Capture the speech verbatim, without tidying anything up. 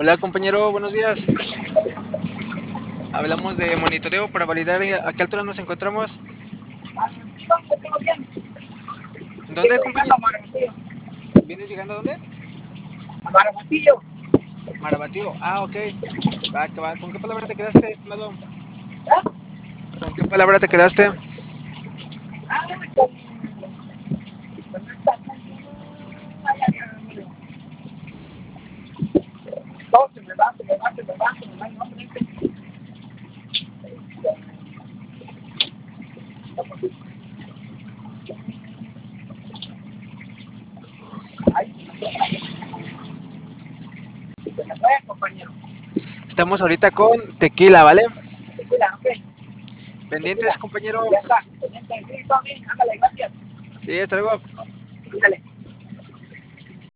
Hola compañero, buenos días. Hablamos de monitoreo para validar a qué altura nos encontramos. Sí, vamos, todo bien. ¿Dónde, Vengo llegando compañero? a Marabatío. ¿Vienes llegando a dónde? A Marabatío. Marabatío. Ah, ok. Va, que va. ¿Con qué palabra te quedaste, estimado? ¿Ah? ¿Con qué palabra te quedaste? Ah, con, con esta. Ay, ay, ay, no, se me va, se me va, se me va, se me va el nombre. Ay, se me fue, compañero. Estamos ahorita con tequila, ¿vale? Tequila, ok. Pendientes, Tequila. compañero. Ya está. Pendiente. Sí, todo bien. Ándale, gracias. Sí, hasta luego. Ándale.